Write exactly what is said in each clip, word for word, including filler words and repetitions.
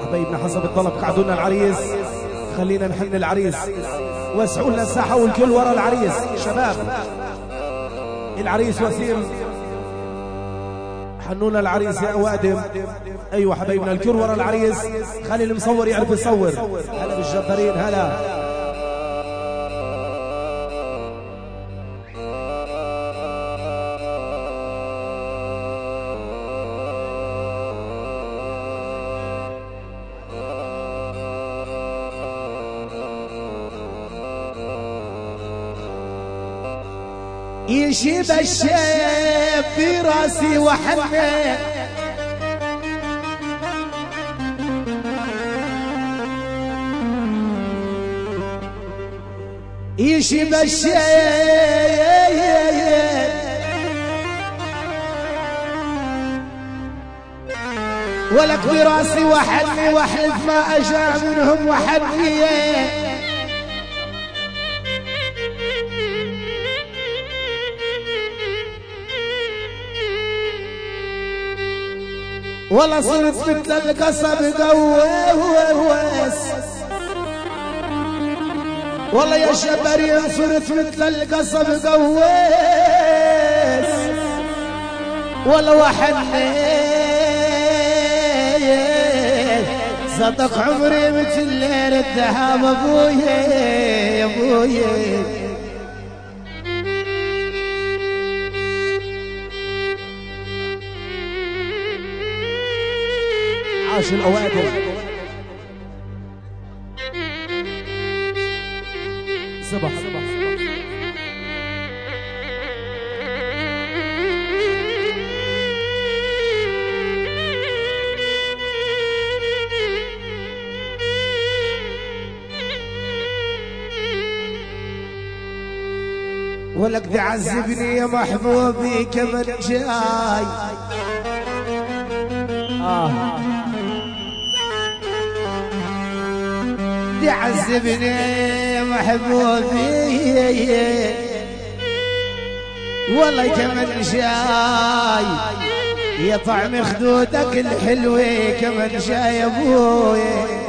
حبايبنا حسب الطلب قعدوا لنا العريس، خلينا نحن العريس، وسعوا لنا الساحة والكل ورا العريس. شباب العريس وسيم، حنونا العريس يا وادم. ايوه حبايبنا الكل ورا العريس، خلي المصور يعرف يصور. هلا بالجبارين هلا. يشيب الشيب في راسي وحنه، يشيب الشيب ولك براسي وحني، واحلف ما اجا منهم وحني. والله صرت مثل القصب قوس، والله يا شبرين صرت مثل القصب قوس، والله وحنيت صدق عمري مثل ليل الذهب ابويا يا ابويا. عاش الأوادم صبح صبح ولك تعذبني يا محبوبي كمن جاي. آه تعذبني يا محبوبي والله كمن جاي، يا طعم خدودك الحلوة كمن جاي ابوي.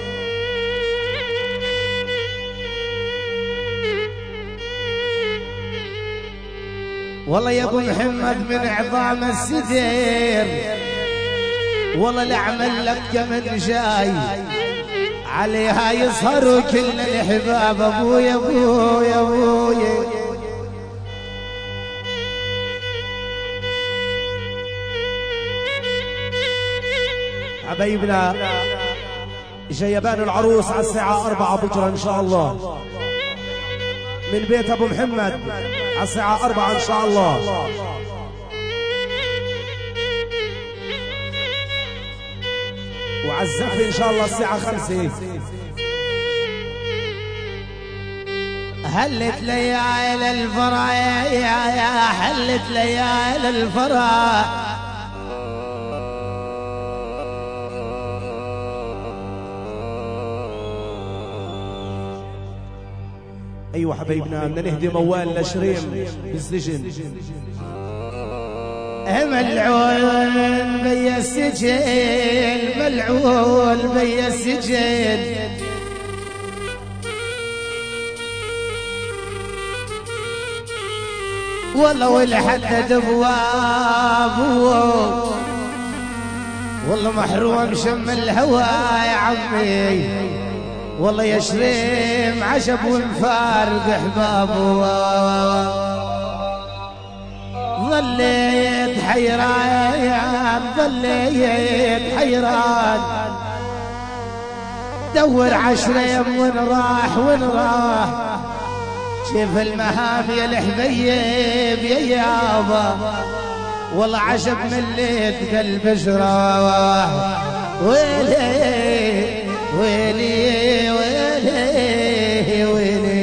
والله يا ابو محمد من عظام الستير، والله لعمل لك كمن جاي، عليها يسهروا كل الحباب ابويا ابويا ابويا. حبايبنا جيبان العروس على الساعة أربعة بكرة إن شاء الله من بيت أبو محمد على الساعة أربعة إن شاء الله. وعزف إن شاء الله الساعة خمسة. هلت ليالي الفرح يا حلت ليالي الفرح، أيوة حبايبنا بدنا نهدي موال لشريم بالسجن. ملعون بي السجن، ملعون بي السجن، والله والحدد ابوابه، والله محروم شم الهوى يا عمي، والله يا شريم عشب ومفارق احبابه. ظليت حيران ظليت حيران، دور عشريم وين راح وين راح، شوف المهام يا الحبيب يا يابا، والله عشب مليت قلب جراح. ويلي ويلي ويلي ويلي.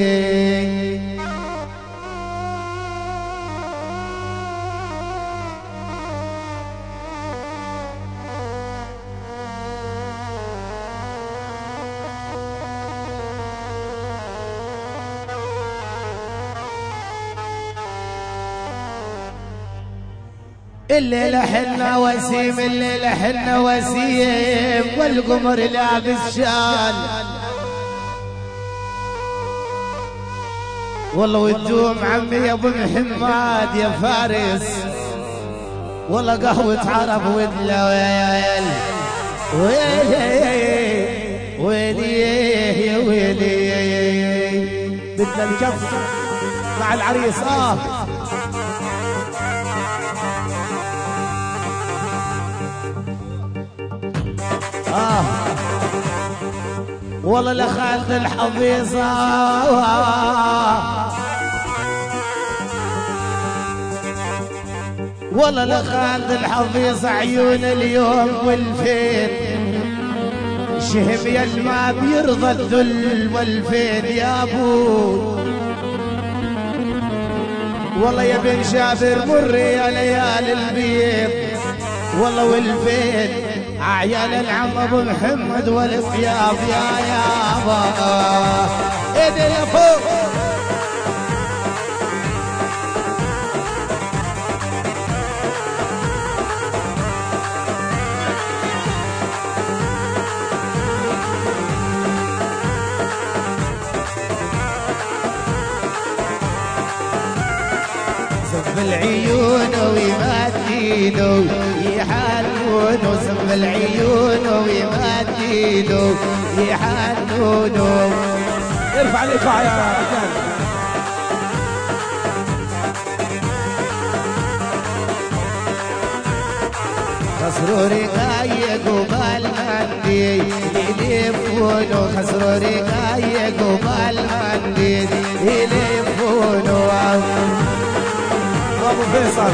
الليلة حنا وسيم الليلة حنا وسيم والقمر لابس شال والله ودوم عمي يا ابو محمد يا فارس والله قهوة عرب ودلويل ويلي ويلي يا ويلي بدنا الكف مع العريس اه آه والله لخالد الحفيظة والله لخالد الحفيظة عيون اليوم والفين شهم يا ما بيرضى الذل والفين يا ابو والله يا بن جابر مري يا ليالي البيض والله والفين عيال العم ابو محمد والثياب يا يابا ايدي لفوق سب العيون ويمدينو يحنونو سب العيون ويمدينو يحنونو ارفع الايقاع يا رجال خسروري غايق وبالمندي يلفونو خسروري غايق وبالمندي يلفونو ابو فيصل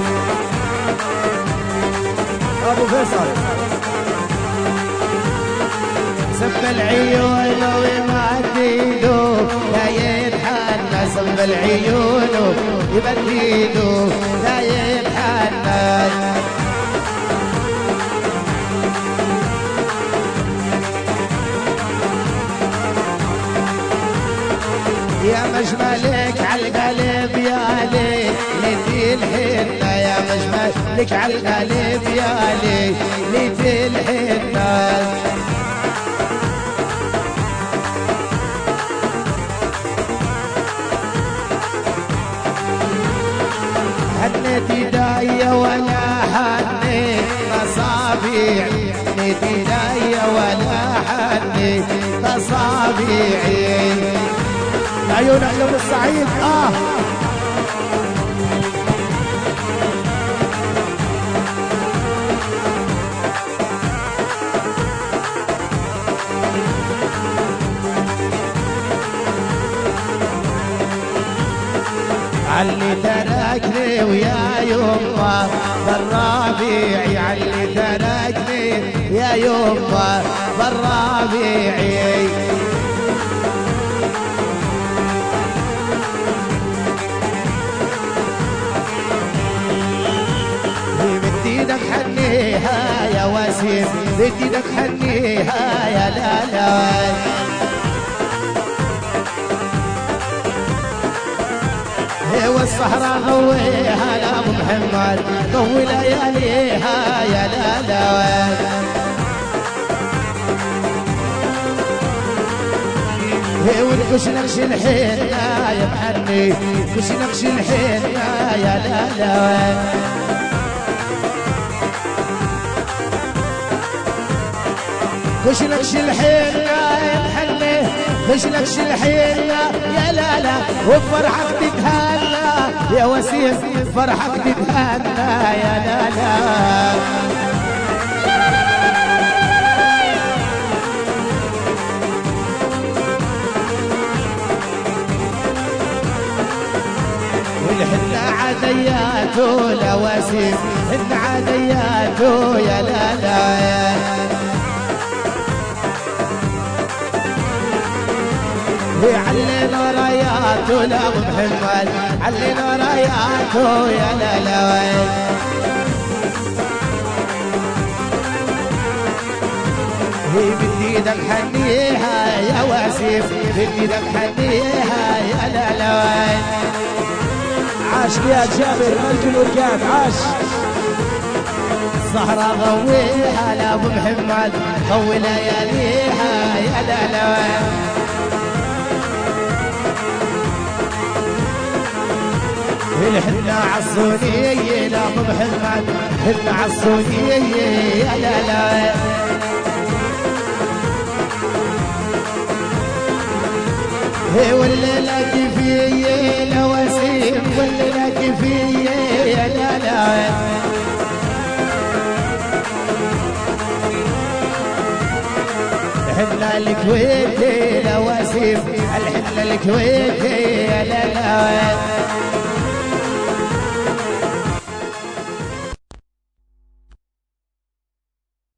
ابو فيصل سب العيون ويمدينو لا يتحنى سب العيون يبدينو لا يتحنى يا مجملك عالقلب يا لي ليتي الحنة يا مجملك عالقلب يا لي ليتي الحنة هنيت ايديا ولا حنيت اصابيع هنيت ايديا ولا حنيت اصابيعي عيونك يا ابو السعيد اه علي تركني ويا يما بالربيع علي تركني يا يما بالربيع بدينك حنيها يا وسيم بدينك حنيها يا لا لا والصحراء ضويها يا ابو محمد ضوي لياليها يا لا لا ونقش نقش الحين يا محني نقش نقش الحين يا لا لا كش نقش الحين يا محني كش نقش الحين يا لا لا وفرحك تتهنى يا وسيم فرحك تتهنى يا لا لا والحنا عدياته لا وسيم حنا عدياته يا لا لا علينا راياته لا ابو محمد علينا راياته يا لا لا هي بديدك حنيها يا وسيم بديدك حنيها يا لا لا عاش يا جابر ملك الورقات عاش الصحراء ضويها لابو محمد ضوي لياليها يا لا لا الحنا عالصونية لابو محمد الحنا عالصونية يا لا لا والليلة كفية لواسيم والليلة كفية يا لا لا الحنا الكويتي لواسيم الحنا الكويتي يا لا لا